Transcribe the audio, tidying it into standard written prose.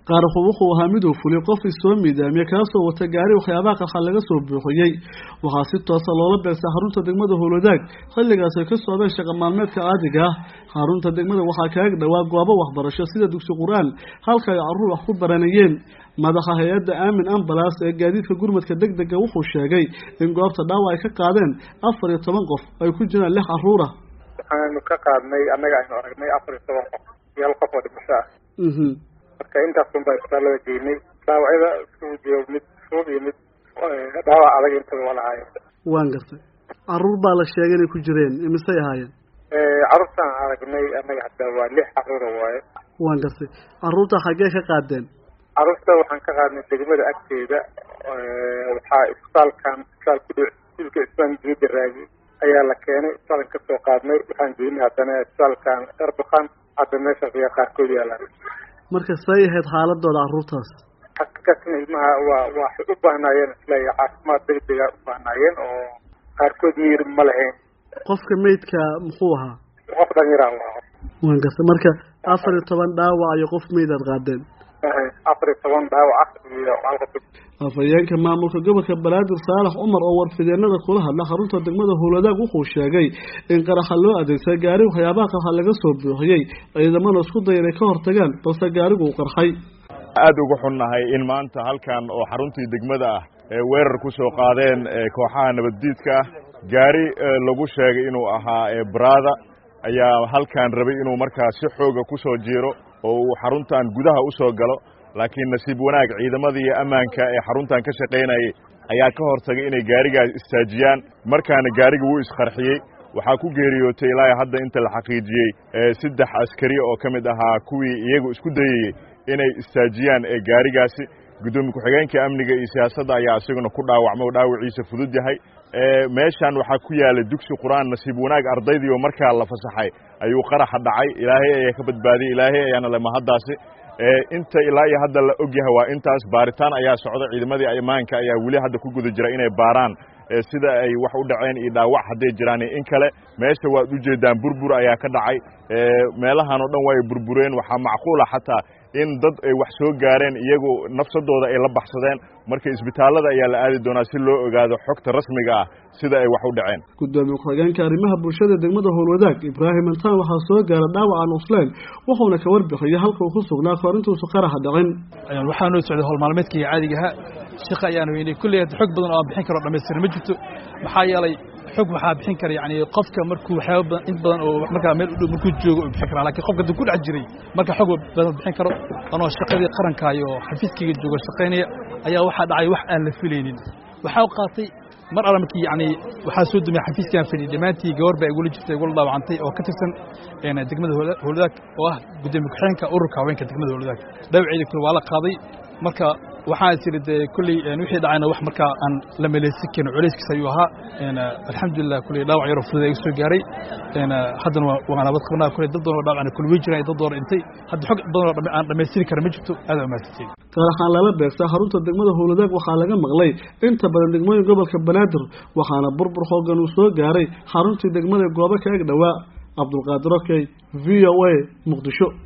qaarku wuxuu ahaa mid uu fuliyay qof soo miidaamay kaasoo wata gaari waxyaabaha qaxal laga soo buuxiyay waxa si toos ah loola beegsay xarunta degmada Howlwadaag xilligaas ay ka socdeen shaqo maalmeedka caadiga ah xarunta degmada waxa kaga dhawaa goobo waxbarasho sida dugsi Quraan halka ay carruur wax ku baranayeen madaxa hay'adda Aamin Ambulance ee gaadiidka gurmadka degdega wuxuu sheegay in goobta dhaawac ay ka qaadeen 14 qof ay ku jiraan 6 carruur ah waxaanu ka qaadnay anaga aynu aragnay 14 qof iyo hal qof oo dhimasho ah marka intaas unbaa isbitaalada geynay dhaawacyada soo jeedmid soo yimid dhaawac adag inta walahayo waan gartay carruur baa la sheegay inay ku jireen imisay ahaayeen carruurtaan aragnay anaga hadda waa 6 carruur waaye waan gartay carruurta xagee ka qaadeen carruurta waxaan ka qaadnay degmada agteeda waxaa isbitaalkan ku dhow silka isbaan jeedaraagi ayaa la keenay isbitaalkan ka soo qaadnay waxaan geynay haddana isbitaalkan Erdogan hadda meesha ayaa qaarkood yaalaan marka say ahayd xaaladooda carruurtaas xaqiiqatan ilmaha waa u baahnaayeen isla caafimaad degdeg ah u baahnaayeen oo qaarkood miir ma lahayn qofka meydka muxuu ahaa qof dhalinyaro ah waan gartay marka 14 dhaawac iyo qof meyd aad qaadeen 14 dhaawac iyo halka afayeenka maamulka gobolka Banaadir Saalax Umar oo warfideenada kula hadla xarunta degmada Howlwadaag wuxuu sheegay in qaraxa loo adeegsaday gaari waxyaabaha qaxal laga soo buuxiyay ciidamada isku dayay ka hortagaan balse gaarigu uu qarxay aad ugu xunnahay in maanta halkan oo xaruntii degmada ah ee weerar ku soo qaadeen kooxaha nabaddiidka gaari lagu sheegay inuu ahaa Brada ayaa halkan rabay inuu markaas si xooga ku soo jiiro oo uu xaruntan gudaha u soo galo laakiin nasiib wanaag ciidamadii ammaanka ee xaruntan ka shaqeynayay ayaa ka hortagay inay gaarigaas istaajiyaan markaana gaarigu wuu isqarxiyay waxaa ku geeriyootay ilaa hadda inta la xaqiijiyay 3 askari oo kamid ahaa kuwii iyagu isku dayay inay istaajiyaan gaarigaasi gudoomiye ku-xigeenka amniga iyo siyaasadda ayaa isaguna ku dhaawacmay oo dhaawaciisa fudud yahay meeshan waxaa ku yaala dugsi Quraan nasiib wanaag ardaydii oo markaa la fasaxay ayuu qaraxa dhacay ilaahay ayaa ka badbaadiyay ilaahay ayaana la mahadaasi inta ilaa iyo hadda la og yahay waa intaas baaritaan ayaa socda ciidamadii ammaanka ayaa wali hadda ku guda jira inay baaraan sida ay wax u dhaceen iyo dhaawac haday jiraan in kale meesha waad u jeedaan burbur ayaa ka dhacay meelahan oo dhan way burbureen waxa macquul ah xataa in dad ay wax soo gaareen iyagu nafsadooda ay la baxsadeen marka isbitaalada ayaa la aadi doonaa si loo ogaado xogta rasmiga ah sida ay wax u dhaceen gudoomiye ku-xigeenka arrimaha bulshada degmada Howlwadaag Ibrahim Antaan waxa soo gaaray dhaawac aan usleen wuxuuna ka warbixiyay halka uu ku sugnaa korintiisu qaraxa dhacin waxaanu socday howl maalmeedkii caadiga ah shaqo ayaan weynay kulli xog badan oo bixin karo dhameystir ma jirto maxaa yeelay xog waxa bixin kara yani qofka markuu waxyaabo in badan oo marka meel u dhow markuu joogo bixin kara laakiin qofka dib ku dhac jiray marka xog badan bixin karo anoo shaqadii qaranka iyo xafiiskiga joogo shaqeynaya ayaa waxa dhacay wax aan la filaynin waxa qaatay mar alamkii yani waxa soo dumay xafiiskan fadhi dhamaantii gabar baa igula jirtay igula dhaawacantay oo ka tirsan degmada Howlwadaag oo ah gudoomiye ku-xigeenka ururka haweenka degmada Howlwadaag dhaawaceedii kale waa la qaaday marka waxaan siridee kulli wixii dhacayna wax marka aan la meeleysiin culayskiisa ayuu ahaa alxamdulillah kulli dhaawac yar fudud ay soo gaaray haddana waa nabad qabnaa kulli dad doon dhaawacna kulli way jiraan dad doon intay hadda xog badan oo aan dhameystir kara ma jirto aad u maasatay qaraxa lala beegsay xarunta degmada Howlwadaag waxaa laga maqlay inta badan degmooyinka gobolka Banaadir waxaana burbur xoogan uu soo gaaray xaruntii degmada goobo ka ag dhawaa Abdulqaadir VOA Muqdisho